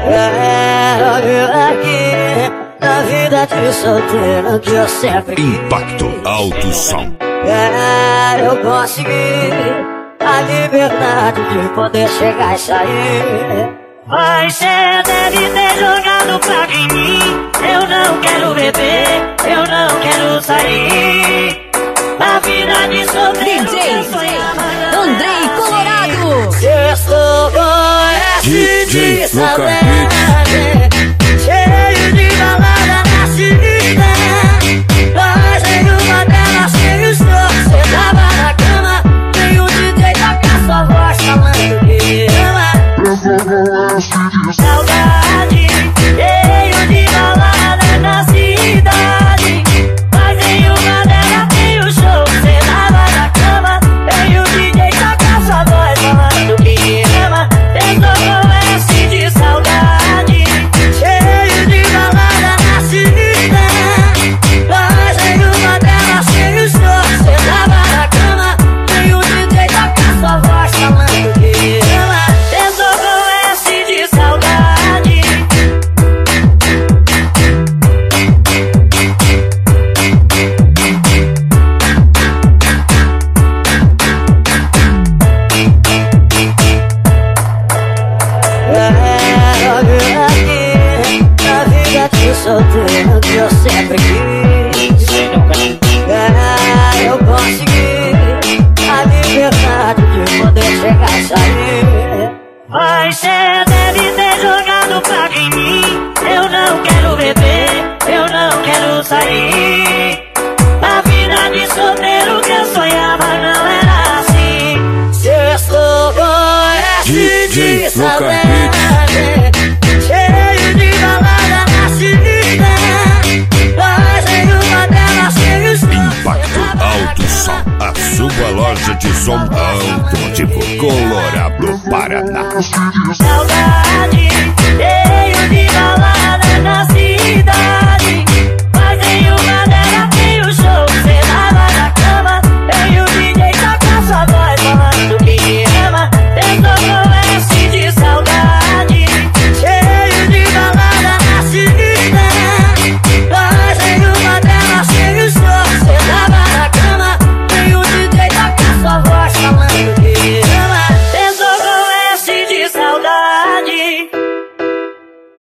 aqui na vida de solteiro que eu sempre quis. Impacto Alto Som. Eu consegui a liberdade de poder chegar e sair. Mas cê deve ter jogado praga em mim. Eu não quero beber, eu não quero sair. A vida de solteiro DJ Andrei Colorado. Sextou com esse de saudade, cheio de balada na cidade. Mas em uma delas sem o show, cê tava na cama, tem um DJ tocar sua voz falando que ama. Saudade, cheio de balada na cidade. Mas em uma delas tem o show, cê tava na cama, tem um DJ tocar sua voz falando que ama. Pensou com esse de saudade, cheio de balada na cidade. Mas em uma delas tem o show, cê tava na cama, tem um DJ tocar sua voz falando que ama. Pensou com esse de saudade. Aqui na vida de solteiro que eu sempre quis. Eu consegui a liberdade de poder chegar e sair. Mas cê deve ter jogado praga em mim. Eu não quero beber, eu não quero sair. A vida de solteiro que eu sonhava não era assim. Sextou com esse de saudade, cheio de balada na cidade. Mas em uma delas tem o som. Impacto Alto Som. A sua loja de som automotivo. Colorado, Paraná. Saudade, cheio